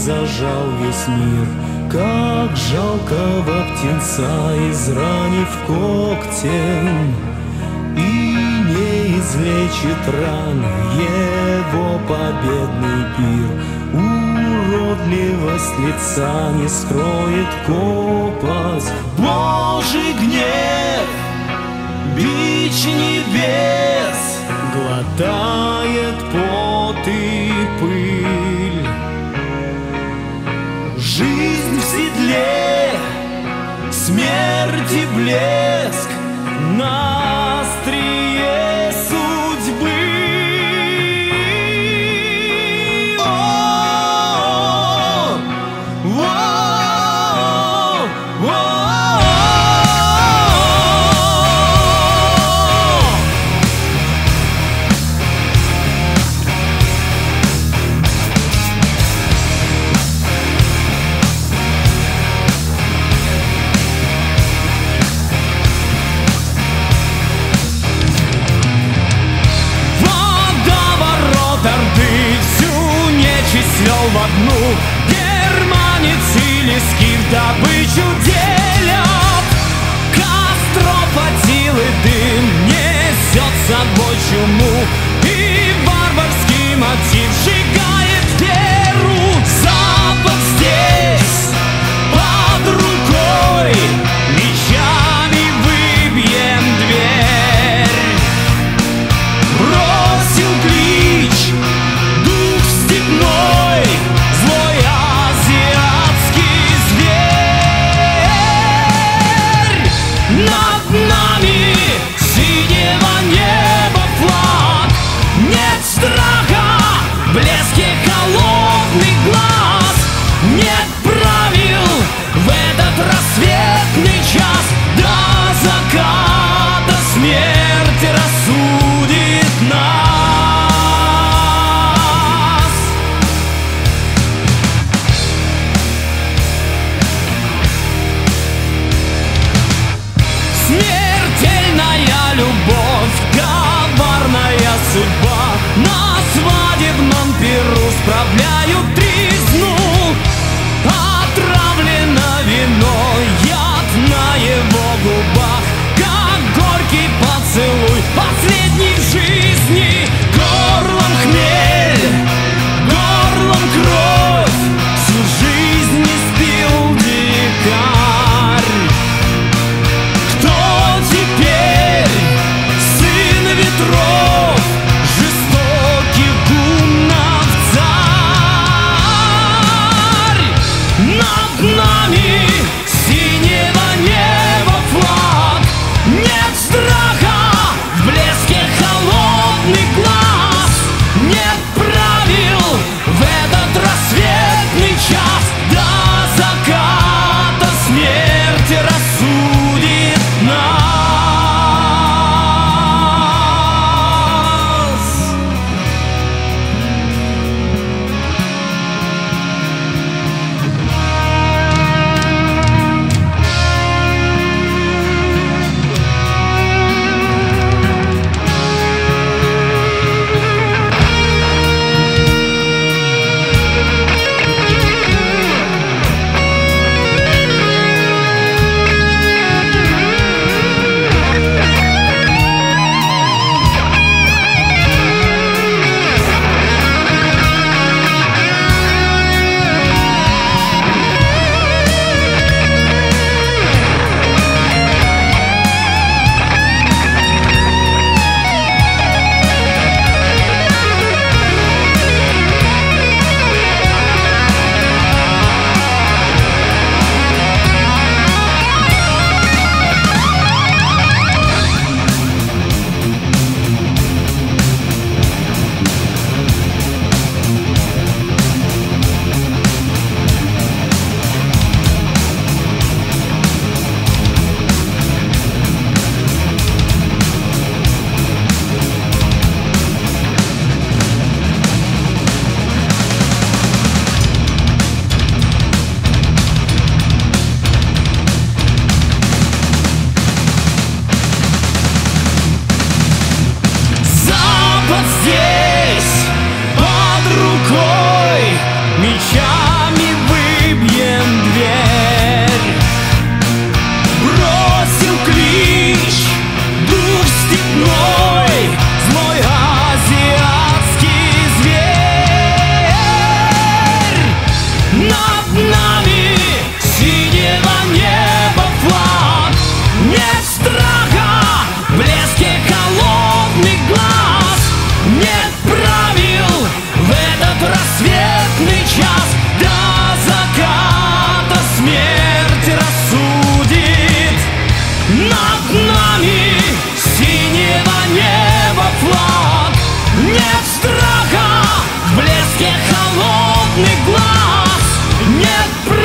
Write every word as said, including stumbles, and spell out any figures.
зажал весь мир. Как жалкого птенца, изранив когтем, и не излечит ран его победный пир. Уродливость лица не скроет копоть. Божий гнев, бич небес, глотает пот и пыль. Жизнь в седле, смерти блеск на острие судьбы. О, о, о, свел в одну. Германец или скиф добычу делят. Костров от силы дым несет с собой чуму, и варварский мотив сжигает веру. Запад здесь под рукой, мечами выбьем дверь. Бросил клич дух степной, злой азиатский зверь. Над нами синего неба флаг, нет страха в блеске холодных глаз, нет правил в этот рассветный час. До заката смерть рассудит нас. Смертельная любовь, коварная судьба, на свадебном пиру справляют тризну. Отравлено вино, яд на его губах, как горький поцелуй последний в жизни. Горлом хмель, горлом кровь, всю жизнь не спил дикарь. Кто теперь сын ветров, жестоких гуннов царь? холодный глаз. Нет